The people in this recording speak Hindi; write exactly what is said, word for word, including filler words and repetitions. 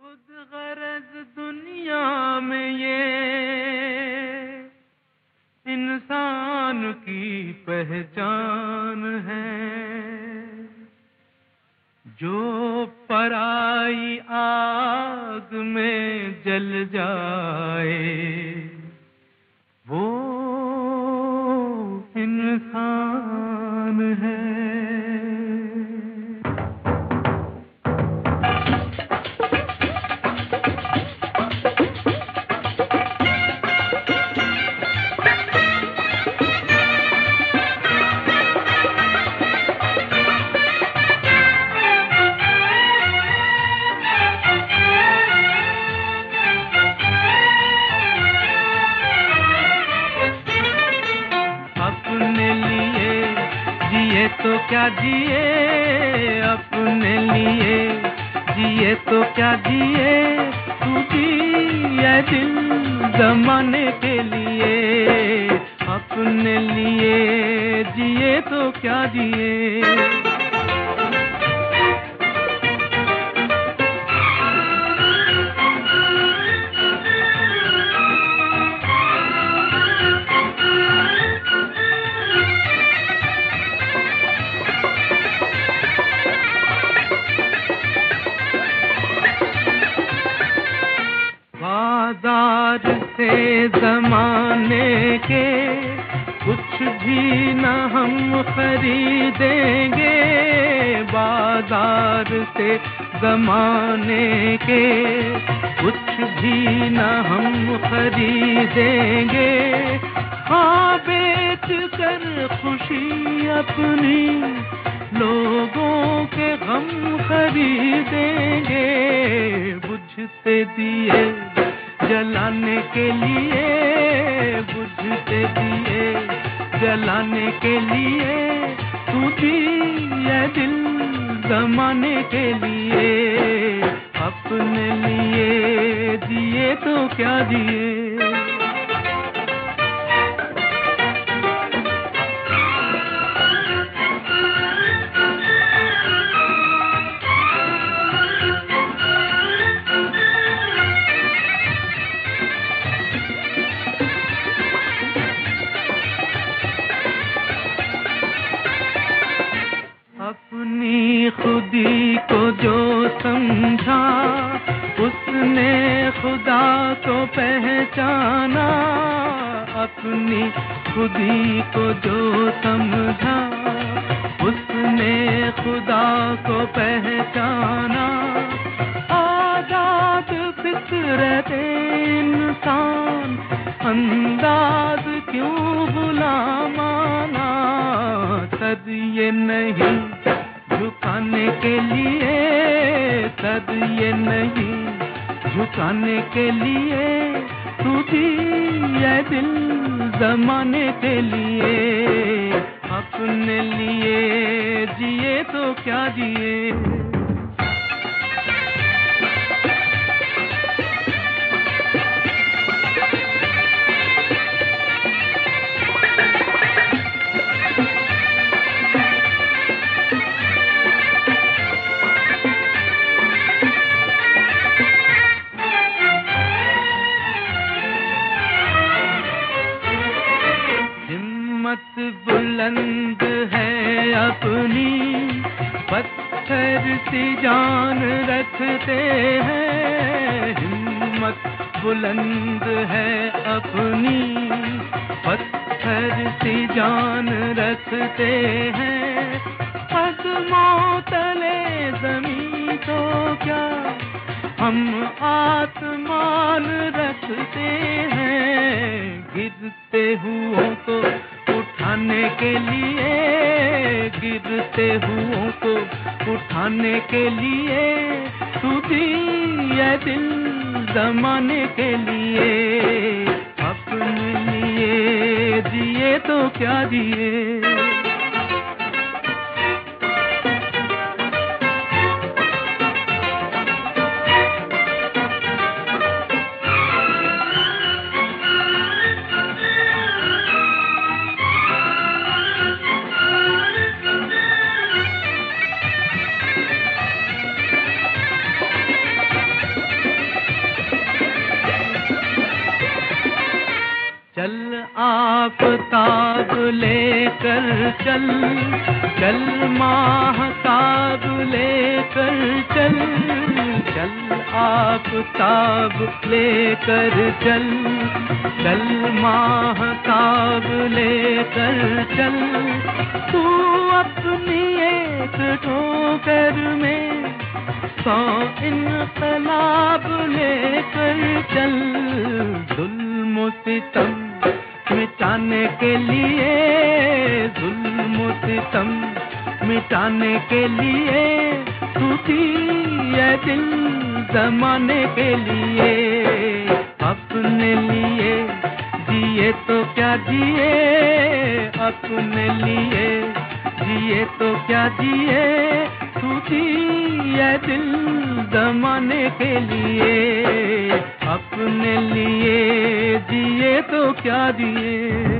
खुद गरज दुनिया में ये इंसान की पहचान है, जो पराई आग में जल जाए वो इंसान है। तो क्या जिए अपने लिए, जिए तो क्या जिए, तू जिए दिल जमाने के लिए। अपने लिए जिए तो क्या जिए। बाजार से जमाने के कुछ भी न हम खरीदेंगे, बाजार से जमाने के कुछ भी न हम खरीदेंगे। हाँ बेच कर खुशी अपनी लोगों के गम खरीदेंगे। बुझते दिए जलाने के लिए, बुझते दिए जलाने के लिए, तू जिए दिल जमाने के लिए। अपने लिए जिए तो क्या जिए। अपनी खुदी को जो समझा उसने खुदा को पहचाना। अपनी खुदी को जो समझा उसने खुदा को पहचाना। आजाद फितरत इंसान अंदाज क्यों गुलामाना। सद ये नहीं झुकाने के लिए, सद ये नहीं झुकाने के लिए, तू जिए दिल जमाने के लिए। अपने लिए जिए तो क्या जिए। हिम्मत बुलंद है अपनी, पत्थर सी जान रखते हैं। हिम्मत बुलंद है अपनी, पत्थर सी जान रखते हैं। कदमों तले ज़मीं तो क्या हम आसमान रखते हैं। गिरते हुओं को उठाने के लिए, गिरते हुओं को उठाने के लिए, तू जिए दिल जमाने के लिए। अपने लिए जिए तो क्या जिए। आफताब लेकर चल, चल माहताब लेकर चल, चल आफताब लेकर चल, चल माहताब लेकर चल। तू अपनी एक ठोकर में सौ इनकलाब लेकर चल। जुल्म सितम मिटाने के लिए, जुल्म सितम मिटाने के लिए तू थी ये दिल जमाने के लिए। अपने लिए जिए तो क्या जिए, अपने लिए जिए तो क्या जिए, तू थी ये दिल जमाने के लिए। अपने लिए जिए तो क्या जिए।